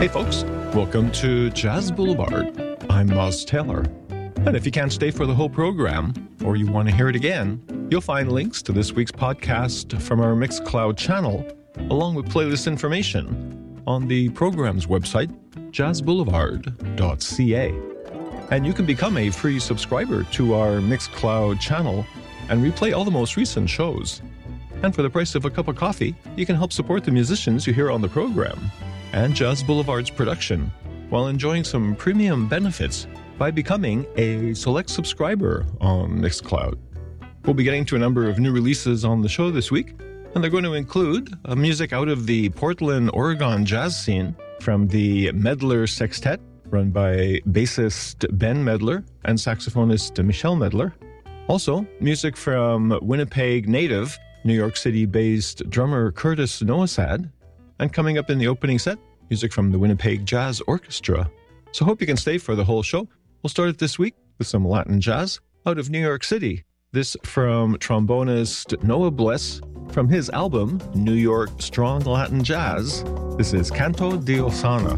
Hey folks, welcome to Jazz Boulevard. I'm Moz Taylor. And if you can't stay for the whole program, or you want to hear it again, you'll find links to this week's podcast from our Mixcloud channel, along with playlist information on the program's website, jazzboulevard.ca. And you can become a free subscriber to our Mixcloud channel and replay all the most recent shows. And for the price of a cup of coffee, you can help support the musicians you hear on the program and Jazz Boulevard's production while enjoying some premium benefits by becoming a select subscriber on Mixcloud. We'll be getting to a number of new releases on the show this week, and they're going to include music out of the Portland, Oregon jazz scene from the Medler Sextet, run by bassist Ben Medler and saxophonist Michelle Medler. Also, music from Winnipeg native, New York City-based drummer Curtis Noasad. And coming up in the opening set, music from the Winnipeg Jazz Orchestra. So hope you can stay for the whole show. We'll start it this week with some Latin jazz out of New York City. This from trombonist Noah Bless from his album, New York Strong Latin Jazz. This is Canto de Osana.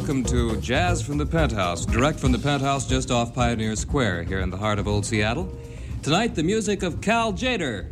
welcome to Jazz from the Penthouse, direct from the Penthouse just off Pioneer Square here in the heart of Old Seattle. Tonight, the music of Cal Tjader.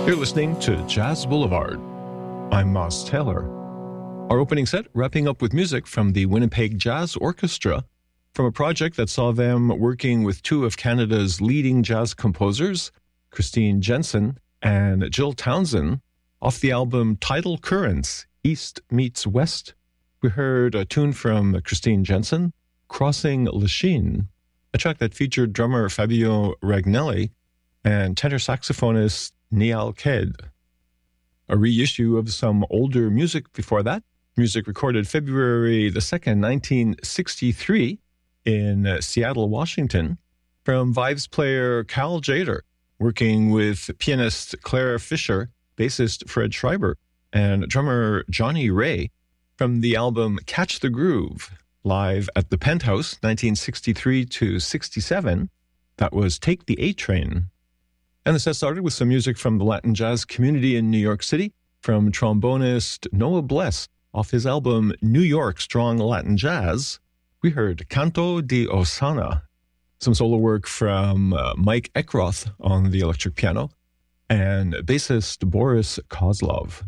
You're listening to Jazz Boulevard. I'm Moss Taylor. Our opening set wrapping up with music from the Winnipeg Jazz Orchestra from a project that saw them working with two of Canada's leading jazz composers, Christine Jensen and Jill Townsend, off the album Tidal Currents, East Meets West. We heard a tune from Christine Jensen, Crossing Lachine, a track that featured drummer Fabio Ragnelli and tenor saxophonist Niall Ked. A reissue of some older music before that, music recorded February the 2nd, 1963 in Seattle, Washington, from Vibes player Cal Jader, working with pianist Claire Fisher, bassist Fred Schreiber, and drummer Johnny Ray, from the album Catch the Groove, live at the Penthouse, 1963 to 67. That was Take the A Train. And the set started with some music from the Latin jazz community in New York City, from trombonist Noah Bless, off his album New York Strong Latin Jazz. We heard Canto di Osana, some solo work from Mike Eckroth on the electric piano, and bassist Boris Kozlov.